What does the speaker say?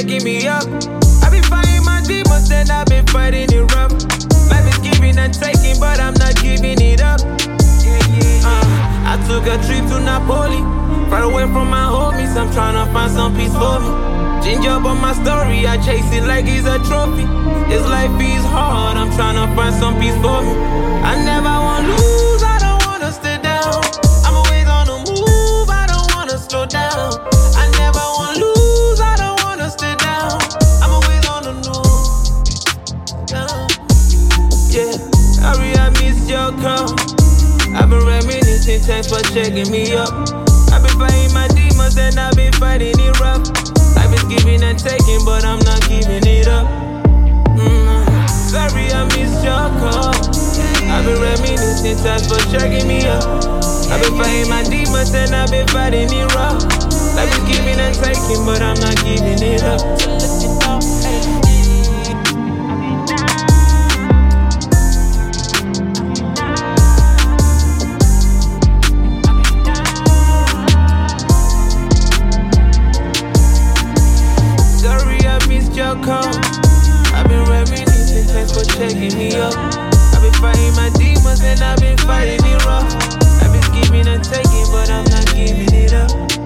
shaking me up. I been fighting my demons, then I been fighting it rough. Life is giving and taking, but I'm not giving it up. I took a trip to Napoli, far away from my homies. I'm tryna find some peace for me. Change up on my story, I chase it like it's a trophy. This life is hard, I'm tryna find some peace for me. I never wanna lose, I don't wanna stay down. I'm always on the move, I don't wanna slow down. I never wanna lose, I don't wanna stay down. I'm always on the move. Yeah, sorry I missed your call. I've been reminiscing, thanks for checking me up. I've been fighting my demons and I've been fighting it rough. Life is giving and taking, but I'm not giving it up. Sorry I missed your call. I've been reminiscing, thanks for checking me up. I've been fighting my demons and I've been fighting it rough. Life is giving and taking, but I'm not giving it up. Your call. I've been reminiscing, thanks for checking me up. I've been fighting my demons and I've been fighting it rough. I've been giving and taking, but I'm not giving it up.